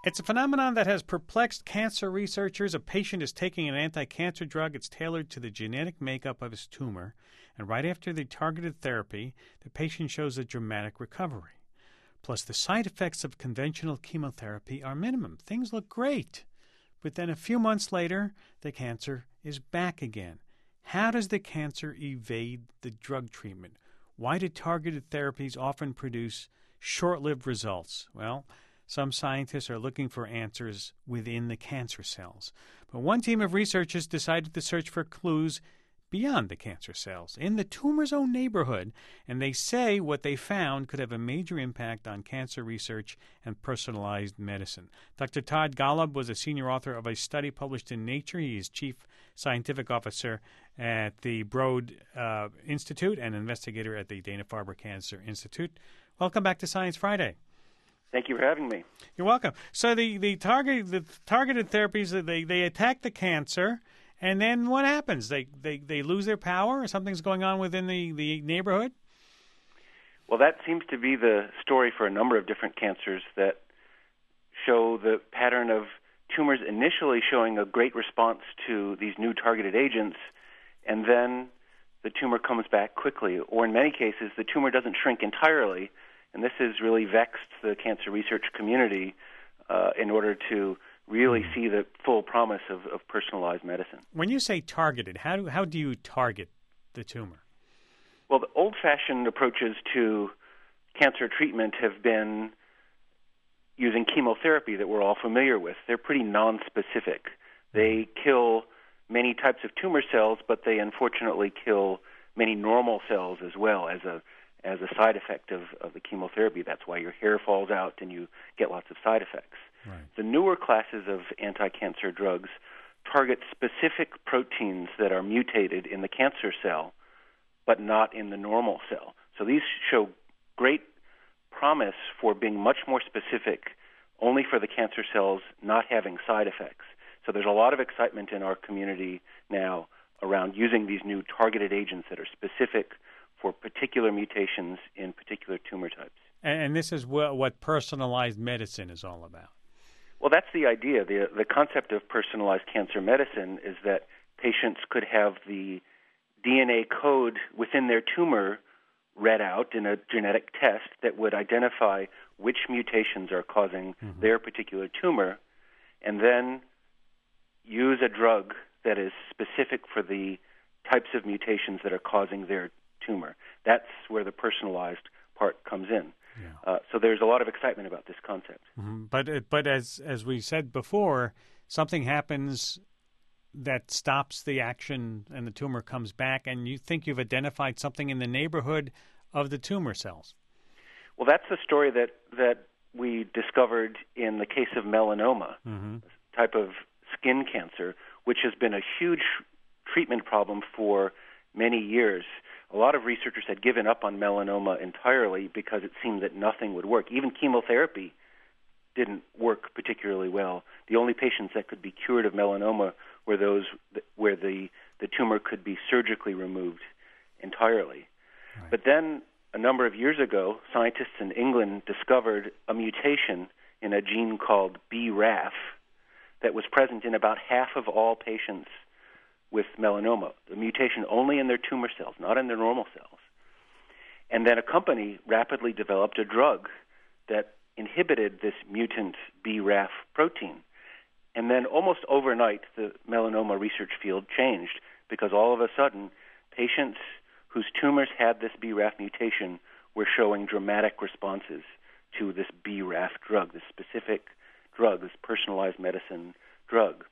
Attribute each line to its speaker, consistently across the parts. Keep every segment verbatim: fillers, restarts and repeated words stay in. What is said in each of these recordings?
Speaker 1: It's a phenomenon that has perplexed cancer researchers. A patient is taking an anti-cancer drug. It's tailored to the genetic makeup of his tumor. And right after the targeted therapy, the patient shows a dramatic recovery. Plus, the side effects of conventional chemotherapy are minimum. Things look great. But then a few months later, the cancer is back again. How does the cancer evade the drug treatment? Why do targeted therapies often produce short-lived results? Well, some scientists are looking for answers within the cancer cells. But one team of researchers decided to search for clues beyond the cancer cells, in the tumor's own neighborhood, and they say what they found could have a major impact on cancer research and personalized medicine. Doctor Todd Golub was a senior author of a study published in Nature. He is chief scientific officer at the Broad uh, Institute and investigator at the Dana-Farber Cancer Institute. Welcome back to Science Friday.
Speaker 2: Thank you for having me.
Speaker 1: You're welcome. So the, the, target, the targeted therapies, they, they attack the cancer, and then what happens? They, they they lose their power, or something's going on within the, the neighborhood?
Speaker 2: Well, that seems to be the story for a number of different cancers that show the pattern of tumors initially showing a great response to these new targeted agents, and then the tumor comes back quickly. Or in many cases, the tumor doesn't shrink entirely, and this has really vexed the cancer research community uh, in order to really see the full promise of, of personalized medicine.
Speaker 1: When you say targeted, how do how do you target the tumor?
Speaker 2: Well, the old-fashioned approaches to cancer treatment have been using chemotherapy that we're all familiar with. They're pretty nonspecific. They kill many types of tumor cells, but they unfortunately kill many normal cells as well as a as a side effect of, of the chemotherapy. That's why your hair falls out and you get lots of side effects.
Speaker 1: Right.
Speaker 2: The newer classes of anti-cancer drugs target specific proteins that are mutated in the cancer cell, but not in the normal cell. So these show great promise for being much more specific, only for the cancer cells, not having side effects. So there's a lot of excitement in our community now around using these new targeted agents that are specific for particular mutations in particular tumor types.
Speaker 1: And this is what personalized medicine is all about.
Speaker 2: Well, that's the idea. The, the concept of personalized cancer medicine is that patients could have the D N A code within their tumor read out in a genetic test that would identify which mutations are causing mm-hmm. their particular tumor, and then use a drug that is specific for the types of mutations that are causing their tumor. That's where the personalized part comes in. Yeah. Uh, so there's a lot of excitement about this concept.
Speaker 1: Mm-hmm. But but as as we said before, something happens that stops the action and the tumor comes back, and you think you've identified something in the neighborhood of the tumor cells.
Speaker 2: Well, that's the story that, that we discovered in the case of melanoma, mm-hmm. a type of skin cancer, which has been a huge treatment problem for many years. A lot of researchers had given up on melanoma entirely because it seemed that nothing would work. Even chemotherapy didn't work particularly well. The only patients that could be cured of melanoma were those where the, the tumor could be surgically removed entirely. Right. But then, a number of years ago, scientists in England discovered a mutation in a gene called B R A F that was present in about half of all patients with melanoma, the mutation only in their tumor cells, not in their normal cells. And then a company rapidly developed a drug that inhibited this mutant B R A F protein. And then almost overnight, the melanoma research field changed because all of a sudden, patients whose tumors had this B R A F mutation were showing dramatic responses to this B R A F drug, this specific drug, this personalized medicine drug.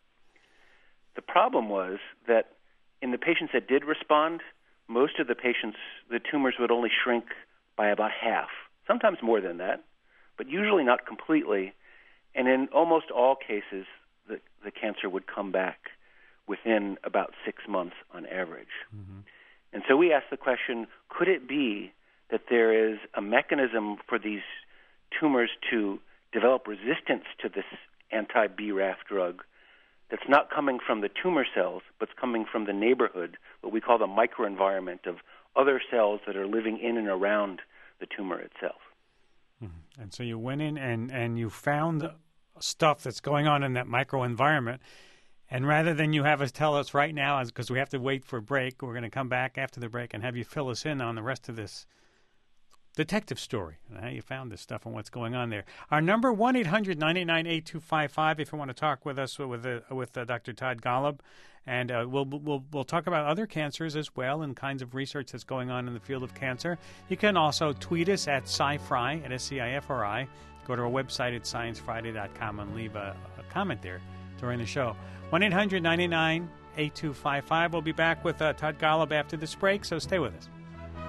Speaker 2: The problem was that in the patients that did respond, most of the patients, the tumors would only shrink by about half, sometimes more than that, but usually not completely. And in almost all cases, the, the cancer would come back within about six months on average. Mm-hmm. And so we asked the question, could it be that there is a mechanism for these tumors to develop resistance to this anti-B R A F drug that's not coming from the tumor cells, but it's coming from the neighborhood, what we call the microenvironment of other cells that are living in and around the tumor itself.
Speaker 1: Mm-hmm. And so you went in and, and you found stuff that's going on in that microenvironment. And rather than you have us tell us right now, because we have to wait for a break, we're going to come back after the break and have you fill us in on the rest of this detective story and how you found this stuff and what's going on there. Our number, one eight hundred nine eight nine eight two five five, if you want to talk with us with uh, with uh, Doctor Todd Golub. And uh, we'll, we'll, we'll talk about other cancers as well and kinds of research that's going on in the field of cancer. You can also tweet us at SciFri, at S C I F R I. Go to our website at science friday dot com and leave a, a comment there during the show. one eight hundred nine eight nine eight two five five. We'll be back with uh, Todd Golub after this break, so stay with us.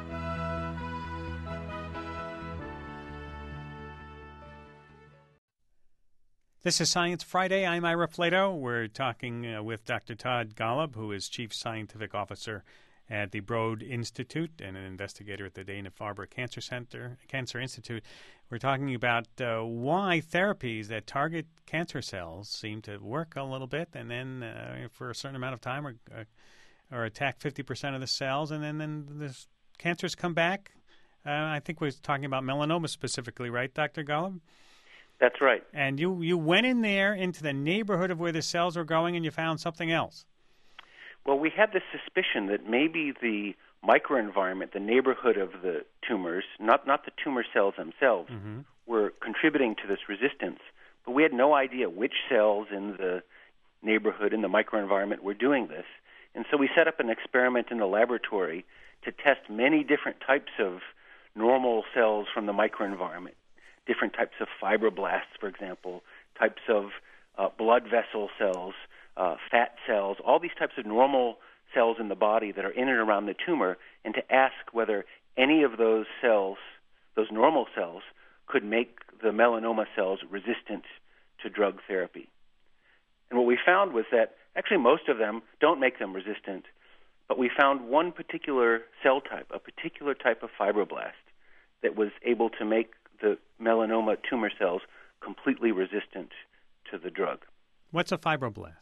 Speaker 1: This is Science Friday. I'm Ira Flato. We're talking uh, with Doctor Todd Golub, who is Chief Scientific Officer at the Broad Institute and an investigator at the Dana-Farber Cancer Center, Cancer Institute. We're talking about uh, why therapies that target cancer cells seem to work a little bit, and then uh, for a certain amount of time, or, uh, or attack fifty percent of the cells, and then then the cancers come back. Uh, I think we're talking about melanoma specifically, right, Doctor Golub?
Speaker 2: That's right.
Speaker 1: And you, you went in there into the neighborhood of where the cells were going, and you found something else.
Speaker 2: Well, we had this suspicion that maybe the microenvironment, the neighborhood of the tumors, not, not the tumor cells themselves, mm-hmm. were contributing to this resistance. But we had no idea which cells in the neighborhood, in the microenvironment, were doing this. And so we set up an experiment in the laboratory to test many different types of normal cells from the microenvironment. Different types of fibroblasts, for example, types of uh, blood vessel cells, uh, fat cells, all these types of normal cells in the body that are in and around the tumor, and to ask whether any of those cells, those normal cells, could make the melanoma cells resistant to drug therapy. And what we found was that actually most of them don't make them resistant, but we found one particular cell type, a particular type of fibroblast, that was able to make the melanoma tumor cells completely resistant to the drug.
Speaker 1: What's a fibroblast?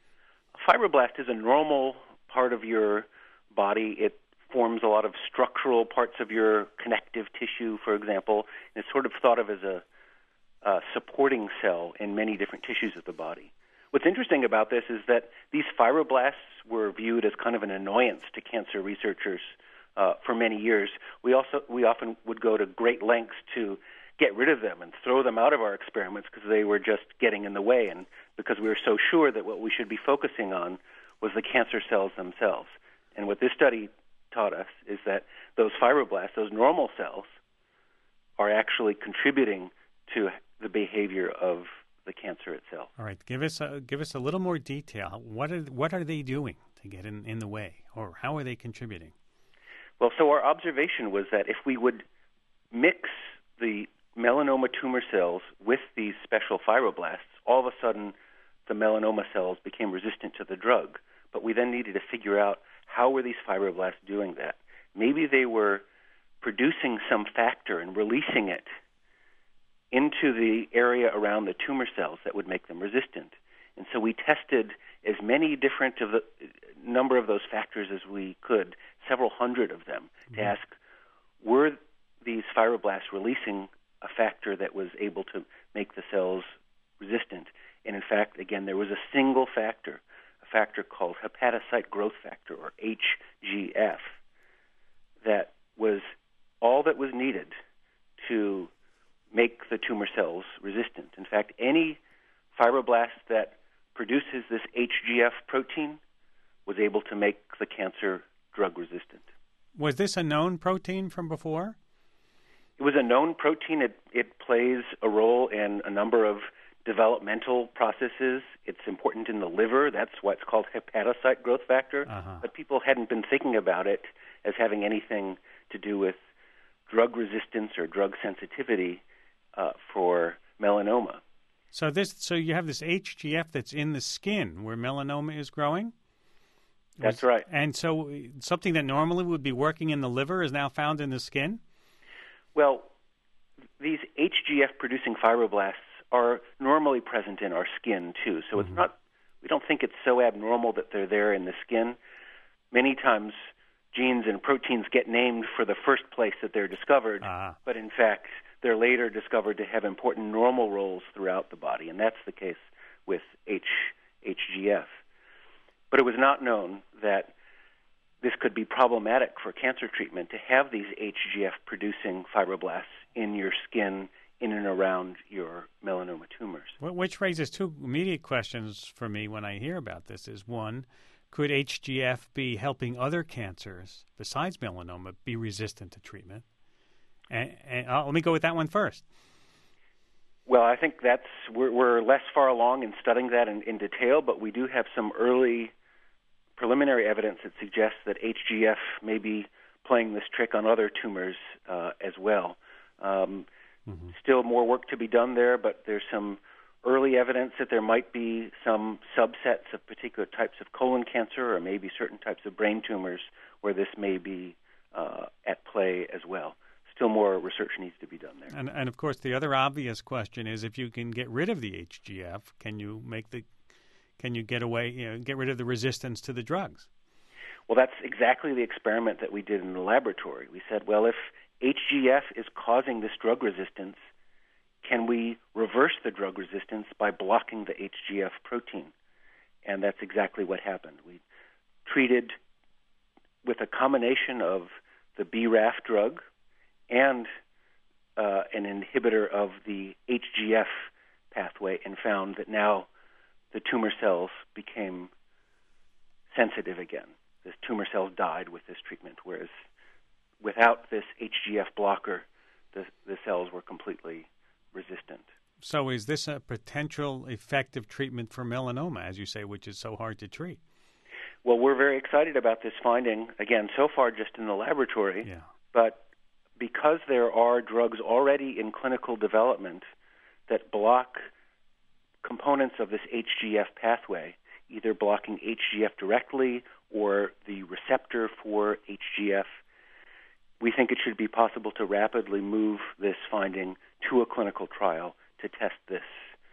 Speaker 2: A fibroblast is a normal part of your body. It forms a lot of structural parts of your connective tissue, for example. And it's sort of thought of as a, a supporting cell in many different tissues of the body. What's interesting about this is that these fibroblasts were viewed as kind of an annoyance to cancer researchers Uh, for many years. We also we often would go to great lengths to get rid of them and throw them out of our experiments because they were just getting in the way, and because we were so sure that what we should be focusing on was the cancer cells themselves. And what this study taught us is that those fibroblasts, those normal cells, are actually contributing to the behavior of the cancer itself.
Speaker 1: All right, give us a, give us a little more detail. What are what are they doing to get in, in the way, or how are they contributing?
Speaker 2: Well, so our observation was that if we would mix the melanoma tumor cells with these special fibroblasts, all of a sudden the melanoma cells became resistant to the drug. But we then needed to figure out how were these fibroblasts doing that. Maybe they were producing some factor and releasing it into the area around the tumor cells that would make them resistant. And so we tested as many different of the number of those factors as we could, several hundred of them, mm-hmm. to ask, were these fibroblasts releasing a factor that was able to make the cells resistant? And in fact, again, there was a single factor, a factor called hepatocyte growth factor, or H G F, that was all that was needed to make the tumor cells resistant. In fact, any fibroblast that produces this H G F protein was able to make the cancer drug resistant.
Speaker 1: Was this a known protein from before?
Speaker 2: It was a known protein. It, it plays a role in a number of developmental processes. It's important in the liver. That's what's called hepatocyte growth factor. Uh-huh. But people hadn't been thinking about it as having anything to do with drug resistance or drug sensitivity uh, for melanoma.
Speaker 1: So this, so you have this H G F that's in the skin where melanoma is growing?
Speaker 2: That's right.
Speaker 1: And so something that normally would be working in the liver is now found in the skin?
Speaker 2: Well, these H G F-producing fibroblasts are normally present in our skin, too. So mm-hmm. it's not, we don't think it's so abnormal that they're there in the skin. Many times genes and proteins get named for the first place that they're discovered, uh-huh. but in fact, they're later discovered to have important normal roles throughout the body, and that's the case with H, HGF. But it was not known that this could be problematic for cancer treatment to have these H G F-producing fibroblasts in your skin, in and around your melanoma tumors.
Speaker 1: Which raises two immediate questions for me when I hear about this. Is one, could H G F be helping other cancers besides melanoma be resistant to treatment? And, and uh, let me go with that one first.
Speaker 2: Well, I think that's we're, we're less far along in studying that in, in detail, but we do have some early preliminary evidence that suggests that H G F may be playing this trick on other tumors uh, as well. Um, mm-hmm. Still more work to be done there, but there's some early evidence that there might be some subsets of particular types of colon cancer or maybe certain types of brain tumors where this may be uh, at play as well. Still more research needs to be done there.
Speaker 1: And, and of course, the other obvious question is, if you can get rid of the H G F, can you make the can you get away, you know, get rid of the resistance to the drugs?
Speaker 2: Well, that's exactly the experiment that we did in the laboratory. We said, well, if H G F is causing this drug resistance, can we reverse the drug resistance by blocking the H G F protein? And that's exactly what happened. We treated with a combination of the B R A F drug and uh, an inhibitor of the H G F pathway, and found that now the tumor cells became sensitive again. The tumor cells died with this treatment, whereas without this H G F blocker, the, the cells were completely resistant.
Speaker 1: So is this a potential effective treatment for melanoma, as you say, which is so hard to treat?
Speaker 2: Well, we're very excited about this finding, again, so far just in the laboratory,
Speaker 1: yeah.
Speaker 2: but because there are drugs already in clinical development that block components of this H G F pathway, either blocking H G F directly or the receptor for H G F, we think it should be possible to rapidly move this finding to a clinical trial to test this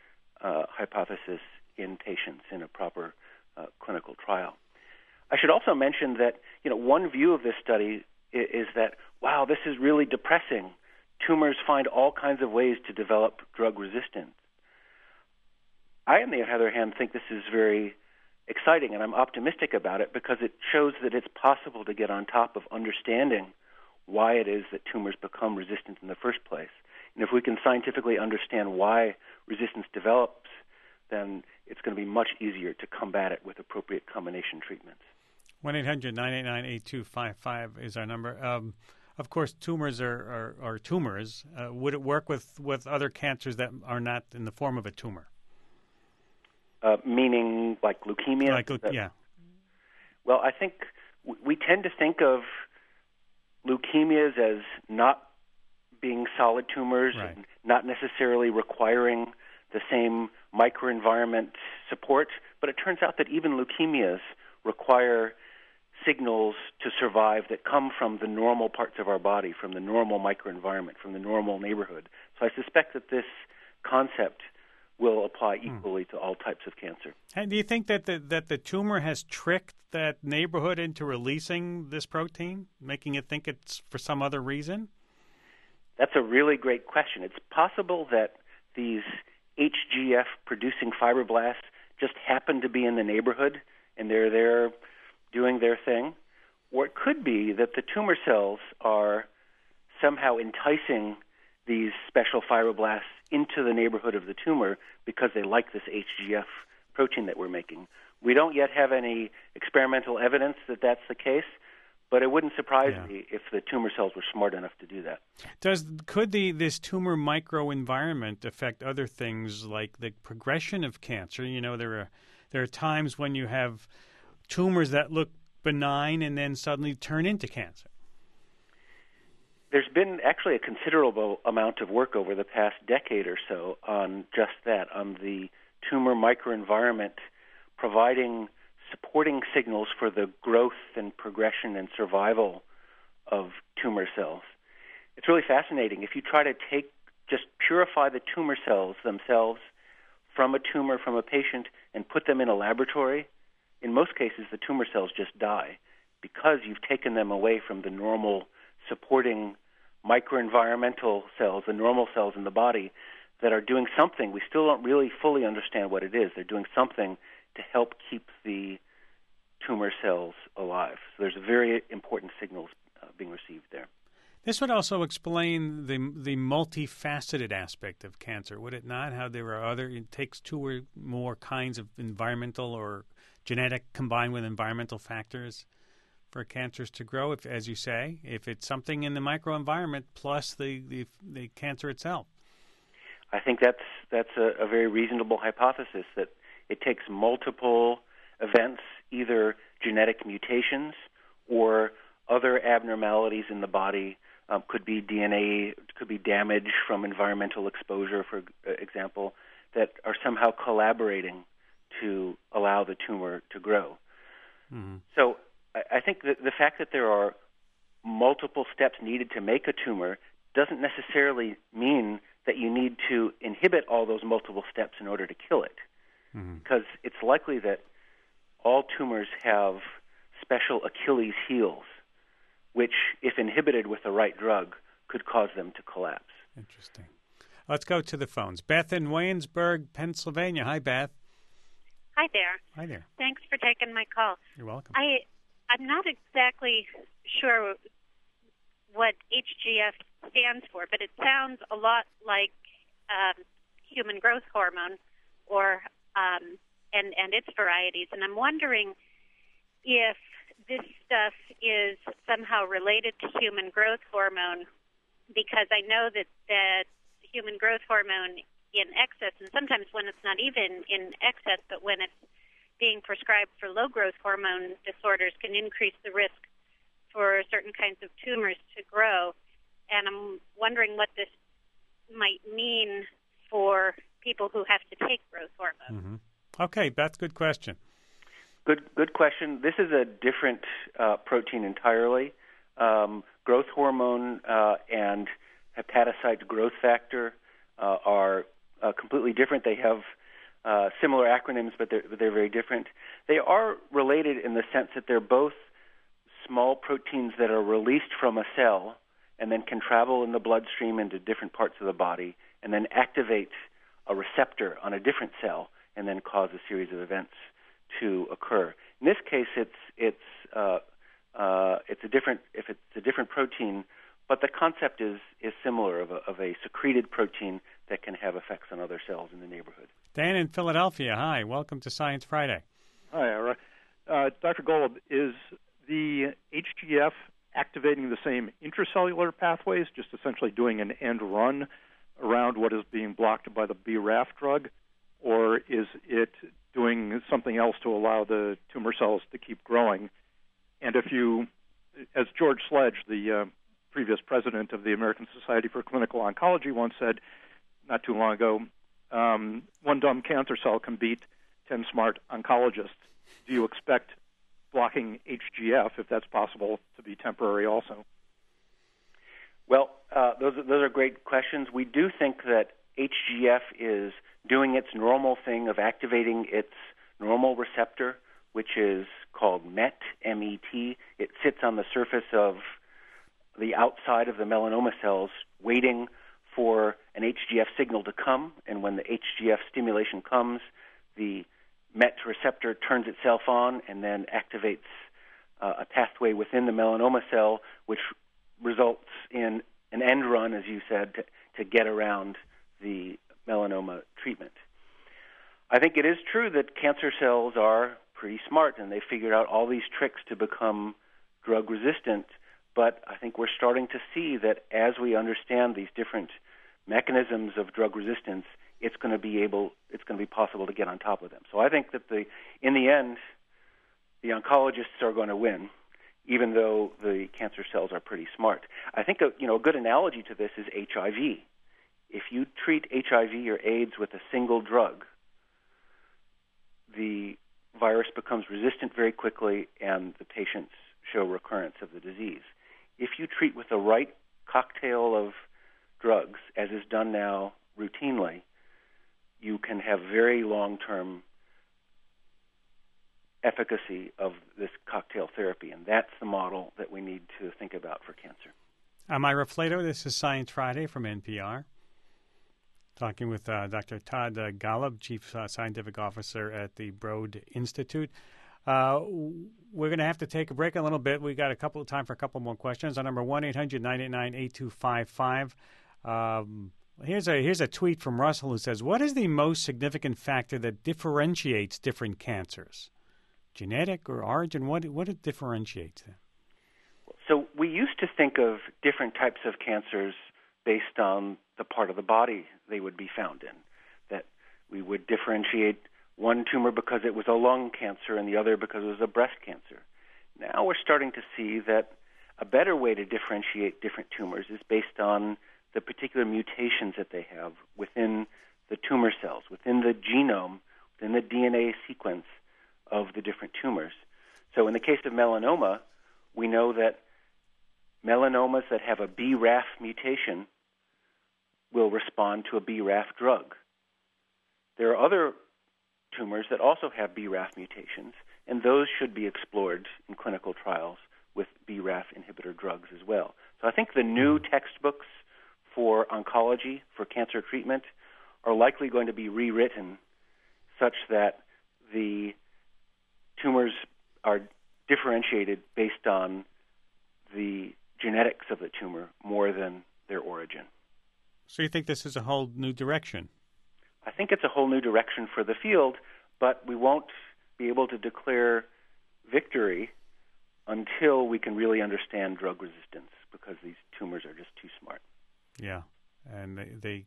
Speaker 2: uh, hypothesis in patients in a proper uh, clinical trial. I should also mention that, you know, one view of this study is, is that, wow, this is really depressing. Tumors find all kinds of ways to develop drug resistance. I, on the other hand, think this is very exciting, and I'm optimistic about it because it shows that it's possible to get on top of understanding why it is that tumors become resistant in the first place. And if we can scientifically understand why resistance develops, then it's going to be much easier to combat it with appropriate combination treatments.
Speaker 1: one eight hundred nine eight nine eight two five five is our number. Um, of course, tumors are, are, are tumors. Uh, would it work with, with other cancers that are not in the form of a tumor?
Speaker 2: Uh, meaning like leukemia?
Speaker 1: Like, that, yeah.
Speaker 2: Well, I think w- we tend to think of leukemias as not being solid tumors,
Speaker 1: right,
Speaker 2: and not necessarily requiring the same microenvironment support, but it turns out that even leukemias require signals to survive that come from the normal parts of our body, from the normal microenvironment, from the normal neighborhood. So I suspect that this concept will apply equally hmm. to all types of cancer.
Speaker 1: And do you think that the, that the tumor has tricked that neighborhood into releasing this protein, making it think it's for some other reason?
Speaker 2: That's a really great question. It's possible that these H G F-producing fibroblasts just happen to be in the neighborhood, and they're there doing their thing. Or it could be that the tumor cells are somehow enticing these special fibroblasts into the neighborhood of the tumor because they like this H G F protein that we're making. We don't yet have any experimental evidence that that's the case, but it wouldn't surprise yeah. me if the tumor cells were smart enough to do that.
Speaker 1: Does could the this tumor microenvironment affect other things like the progression of cancer? You know, there are there are times when you have tumors that look benign and then suddenly turn into cancer.
Speaker 2: There's been actually a considerable amount of work over the past decade or so on just that, on the tumor microenvironment providing supporting signals for the growth and progression and survival of tumor cells. It's really fascinating. If you try to take, just purify the tumor cells themselves from a tumor, from a patient, and put them in a laboratory, in most cases the tumor cells just die because you've taken them away from the normal supporting microenvironmental cells, the normal cells in the body, that are doing something. We still don't really fully understand what it is. They're doing something to help keep the tumor cells alive. So there's very important signals uh, being received there.
Speaker 1: This would also explain the the multifaceted aspect of cancer, would it not? How there are other, it takes two or more kinds of environmental or genetic combined with environmental factors for cancers to grow, if, as you say, if it's something in the microenvironment plus the, the, the cancer itself.
Speaker 2: I think that's that's a, a very reasonable hypothesis, that it takes multiple events, either genetic mutations or other abnormalities in the body. Um, could be D N A, could be damage from environmental exposure, for example, that are somehow collaborating to allow the tumor to grow. Mm-hmm. So I, I think that the fact that there are multiple steps needed to make a tumor doesn't necessarily mean that you need to inhibit all those multiple steps in order to kill it. Mm-hmm. Because it's likely that all tumors have special Achilles heels, which, if inhibited with the right drug, could cause them to collapse.
Speaker 1: Interesting. Let's go to the phones. Beth in Waynesburg, Pennsylvania. Hi, Beth.
Speaker 3: Hi there.
Speaker 1: Hi there.
Speaker 3: Thanks for taking my call.
Speaker 1: You're welcome.
Speaker 3: I, I'm not exactly sure what H G F stands for, but it sounds a lot like um, human growth hormone or um, and, and its varieties. And I'm wondering if this stuff is somehow related to human growth hormone, because I know that, that human growth hormone in excess, and sometimes when it's not even in excess, but when it's being prescribed for low growth hormone disorders, can increase the risk for certain kinds of tumors to grow. And I'm wondering what this might mean for people who have to take growth hormone.
Speaker 1: Mm-hmm. Okay, Beth, good question.
Speaker 2: Good, good question. This is a different uh, protein entirely. Um, growth hormone uh, and hepatocyte growth factor uh, are uh, completely different. They have uh, similar acronyms, but they're, but they're very different. They are related in the sense that they're both small proteins that are released from a cell and then can travel in the bloodstream into different parts of the body and then activate a receptor on a different cell and then cause a series of events to occur. In this case, it's it's uh, uh, it's a different if it's a different protein, but the concept is is similar of a, of a secreted protein that can have effects on other cells in the neighborhood.
Speaker 1: Dan in Philadelphia, hi, welcome to Science Friday.
Speaker 4: Hi, Ira. Uh, Doctor Golub, is the H G F activating the same intracellular pathways, just essentially doing an end run around what is being blocked by the B R A F drug, or is it doing something else to allow the tumor cells to keep growing? And if you, as George Sledge, the uh, previous president of the American Society for Clinical Oncology, once said not too long ago, um, one dumb cancer cell can beat ten smart oncologists. Do you expect blocking H G F, if that's possible, to be temporary also?
Speaker 2: Well, uh, those, those are great questions. We do think that H G F is doing its normal thing of activating its normal receptor, which is called M E T, M E T. It sits on the surface of the outside of the melanoma cells, waiting for an H G F signal to come, and when the H G F stimulation comes, the M E T receptor turns itself on and then activates uh, a pathway within the melanoma cell, which results in an end run, as you said, to, to get around the melanoma treatment. I think it is true that cancer cells are pretty smart, and they figured out all these tricks to become drug resistant, but I think we're starting to see that as we understand these different mechanisms of drug resistance, it's going to be able, it's going to be possible to get on top of them. So I think that the, in the end, the oncologists are going to win, even though the cancer cells are pretty smart. I think a, you know, a good analogy to this is H I V. If you treat H I V or AIDS with a single drug, the virus becomes resistant very quickly and the patients show recurrence of the disease. If you treat with the right cocktail of drugs, as is done now routinely, you can have very long-term efficacy of this cocktail therapy, and that's the model that we need to think about for cancer.
Speaker 1: I'm Ira Flato. This is Science Friday from N P R. Talking with uh, Doctor Todd uh, Golub, Chief uh, Scientific Officer at the Broad Institute. Uh, we're going to have to take a break a little bit. We got a couple of time for a couple more questions. Our number one eight hundred nine eight nine eight two five five. Um, here's a here's a tweet from Russell who says, "What is the most significant factor that differentiates different cancers? Genetic or origin? What what it differentiates them?"
Speaker 2: So we used to think of different types of cancers based on the part of the body they would be found in, that we would differentiate one tumor because it was a lung cancer and the other because it was a breast cancer. Now we're starting to see that a better way to differentiate different tumors is based on the particular mutations that they have within the tumor cells, within the genome, within the D N A sequence of the different tumors. So in the case of melanoma, we know that melanomas that have a B R A F mutation will respond to a B R A F drug. There are other tumors that also have B R A F mutations, and those should be explored in clinical trials with B R A F inhibitor drugs as well. So I think the new textbooks for oncology, for cancer treatment, are likely going to be rewritten such that the tumors are differentiated based on the genetics of the tumor more than their origin.
Speaker 1: So you think this is a whole new direction?
Speaker 2: I think it's a whole new direction for the field, but we won't be able to declare victory until we can really understand drug resistance, because these tumors are just too smart.
Speaker 1: Yeah, and they they,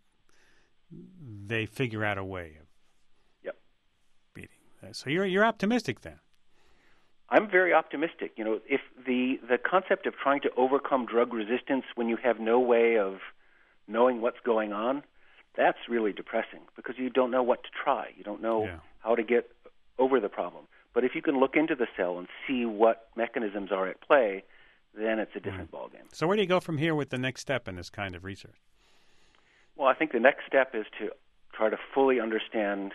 Speaker 1: they figure out a way of
Speaker 2: yep.
Speaker 1: beating that. So you're you're optimistic then?
Speaker 2: I'm very optimistic. You know, if the the concept of trying to overcome drug resistance when you have no way of knowing what's going on, that's really depressing, because you don't know what to try. You don't know
Speaker 1: yeah.
Speaker 2: how to get over the problem. But if you can look into the cell and see what mechanisms are at play, then it's a different mm. ballgame.
Speaker 1: So where do you go from here with the next step in this kind of research?
Speaker 2: Well, I think the next step is to try to fully understand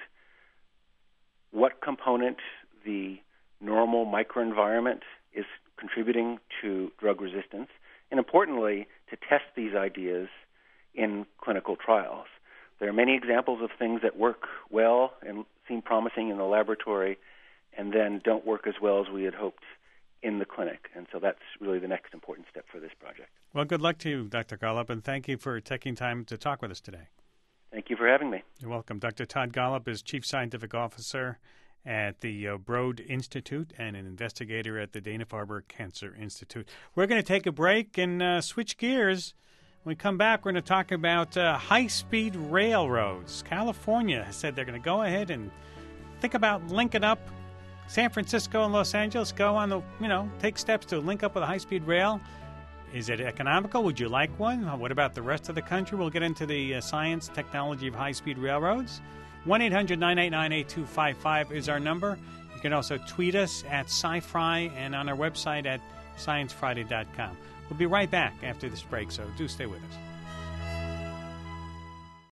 Speaker 2: what component the normal microenvironment is contributing to drug resistance, and importantly, to test these ideas in clinical trials. There are many examples of things that work well and seem promising in the laboratory and then don't work as well as we had hoped in the clinic. And so that's really the next important step for this project.
Speaker 1: Well, good luck to you, Doctor Golub, and thank you for taking time to talk with us today.
Speaker 2: Thank you for having me.
Speaker 1: You're welcome. Doctor Todd Golub is Chief Scientific Officer at the uh, Broad Institute and an investigator at the Dana-Farber Cancer Institute. We're going to take a break and uh, switch gears. When we come back, we're going to talk about uh, high-speed railroads. California has said they're going to go ahead and think about linking up San Francisco and Los Angeles, go on the, you know, take steps to link up with a high-speed rail. Is it economical? Would you like one? What about the rest of the country? We'll get into the uh, science, technology of high-speed railroads. one eight hundred nine eight nine eight two five five is our number. You can also tweet us at SciFri and on our website at science friday dot com. We'll be right back after this break, so do stay with us.